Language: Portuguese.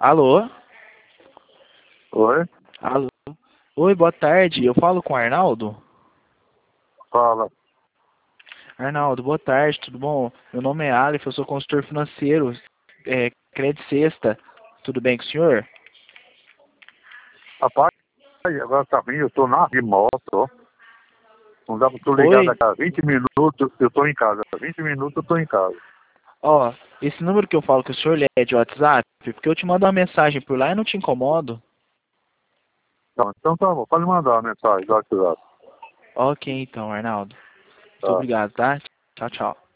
Alô? Oi? Alô? Oi, boa tarde. Eu falo com o Arnaldo? Fala. Arnaldo, boa tarde, tudo bom? Meu nome é Aleph, eu sou consultor financeiro, Credit Sexta. Tudo bem com o senhor? Rapaz, agora tá bem, eu tô de moto. Não dá pra tu ligar Oi? daqui a 20 minutos, eu tô em casa. 20 minutos eu tô em casa. Ó, esse número que eu falo com o senhor ele é de WhatsApp, porque eu te mando uma mensagem por lá e não te incomodo. Então tá bom, pode mandar a mensagem do WhatsApp. Ok, então, Arnaldo. Muito Tá. obrigado, tá? Tchau, tchau.